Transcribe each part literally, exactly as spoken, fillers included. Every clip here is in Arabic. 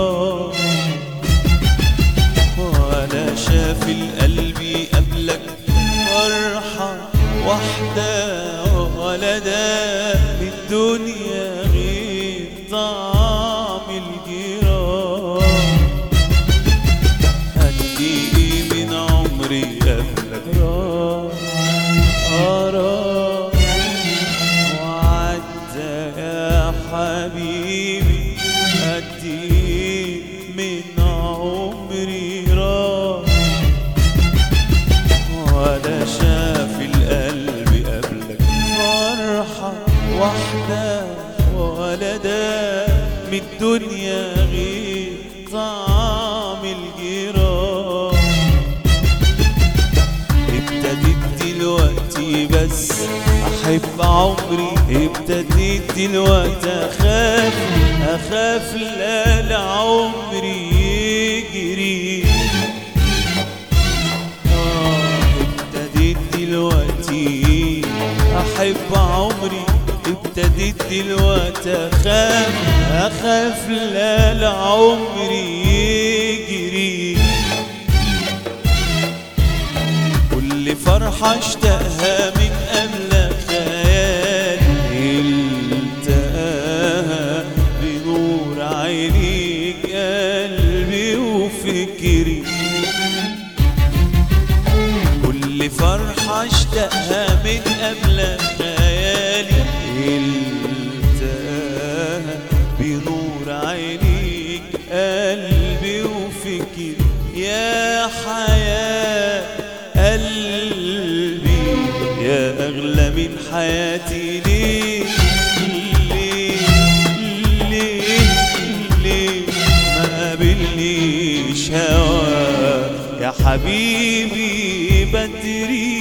جيران، ولا شاف القلب قبلك فرحة واحدة، ولا داق الدنيا غير طعم الجيران. هديني من عمري قبلك راح أراك وعدى يا حبيبي، هديك من عمري راح، ولا شاف القلب قبلك فرحة واحدة، ولا داق من الدنيا غير طعم الجيران. ابتديت دلوقتي بس أحب عمري، ابتديت دلوقتي أخاف أخاف لا لعمري يجري. ابتديت دلوقتي أحب عمري، ابتديت دلوقتي أخاف أخاف لا لعمري يجري. كل فرحة اشتقها من قبلك خيالي، التقاها بنور عينيك قلبي وفكري. كل فرحة اشتقها من قبلك خيالي، التقاها بنور عينيك قلبي وفكري. يا حياة قلبي يا أغلى من حياتي، ليه ليه ليه ليه ما قابلنيش هوا يا حبيبي بدري.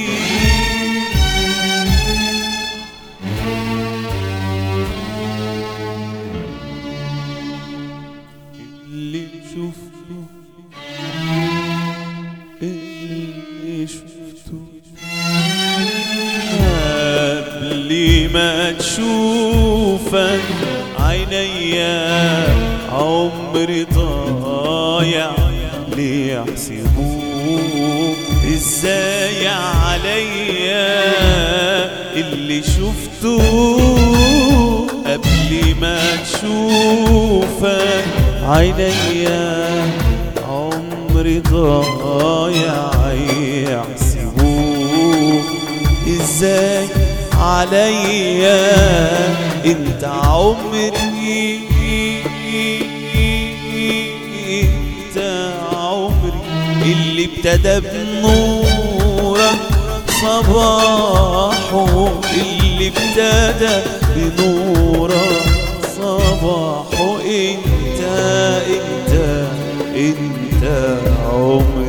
اللي شفته اللي شفته قبل ما تشوفك عينيا، عمري ضايع ليه يحسبوك ازاي عليا. اللي شفته قبل ما تشوفك عينيا، عمري ضايع يحسبوك ازاي عليا. انت عمري انت عمري اللي ابتدى بنورك صباحه، اللي ابتدى بنورك صباحه. انت انت انت عمري.